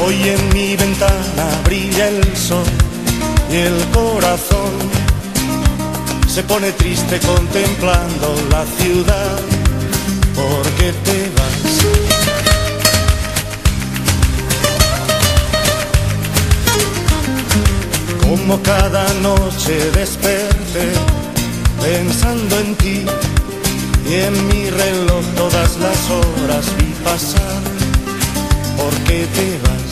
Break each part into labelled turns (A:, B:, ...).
A: Hoy en mi ventana brilla el sol y el corazón se pone triste contemplando la ciudad, porque te vas. Como cada noche desperté pensando en ti, y en mi reloj todas las horas vi pasar, porque te vas.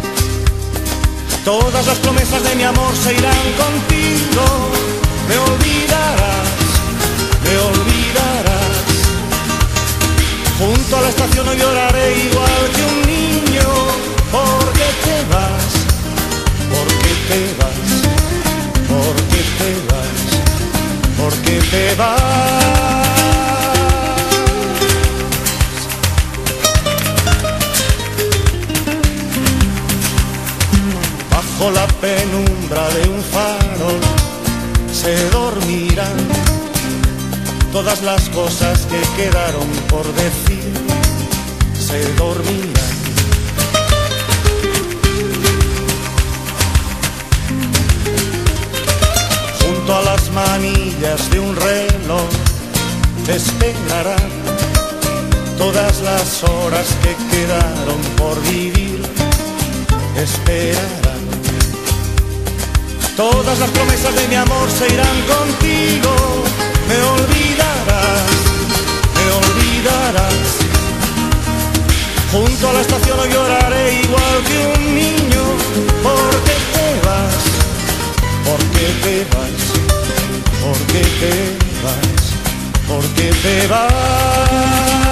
A: Todas las promesas de mi amor se irán contigo, me olvidarás, me olvidarás. Junto a la estación hoy lloraré igual que un niño, porque te vas, porque te vas, porque te vas, porque te vas. Bajo la penumbra de un farol se dormirán todas las cosas que quedaron por decir, se dormirán. Junto a las manillas de un reloj te esperarán todas las horas que quedaron por vivir, esperarán. Todas las promesas de mi amor se irán contigo, me olvidarás, me olvidarás. Junto a la estación hoy lloraré igual que un niño, porque te vas, porque te vas, porque te vas, porque te vas.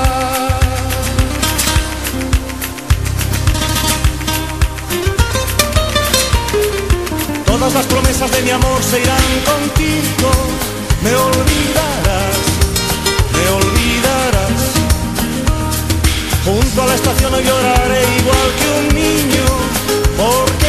A: Todas las promesas de mi amor se irán contigo, me olvidarás, me olvidarás. Junto a la estación hoy lloraré igual que un niño, porque